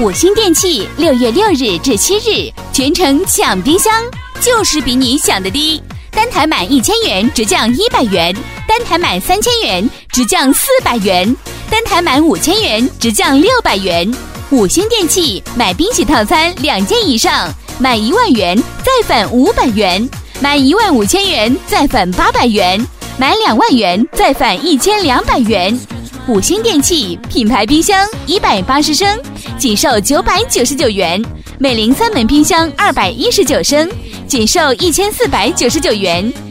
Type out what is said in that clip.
五星电器6月6日至7日全程抢冰箱，就是比你想的低。单台满1000元直降100元，单台满3000元直降400元，单台满5000元直降600元。五星电器买冰洗套餐2件以上，满1万元再返500元，满15000元再返800元，满2万元再返1200元。五星电器品牌冰箱180升仅售999元，美菱3门冰箱219升仅售1499元。